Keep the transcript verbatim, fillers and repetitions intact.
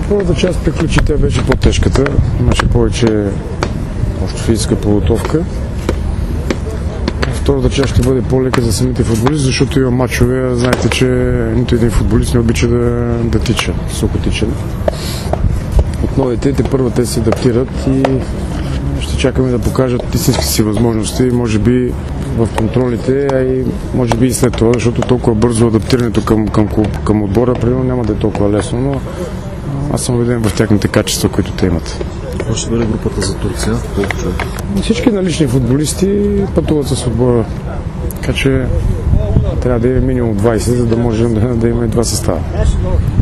Първата част приключи, тя беше по-тежката, имаше повече още физическа подготовка. Втората част ще бъде по-лека за самите футболисти, защото има мачове, знаете, че нито един футболист не обича да, да тича, високо тичане. От новите те първо те се адаптират и ще чакаме да покажат истински си възможности, може би в контролите, а и може би и след това, защото толкова бързо адаптирането към, към, към отбора, примерно няма да е толкова лесно, но аз съм убеден в тяхните качества, които те имат. Какво ще бъде групата за Турция? Колко човека? Всички налични футболисти пътуват с отбора, така че трябва да има минимум двайсет, за да можем да, да имаме два състава.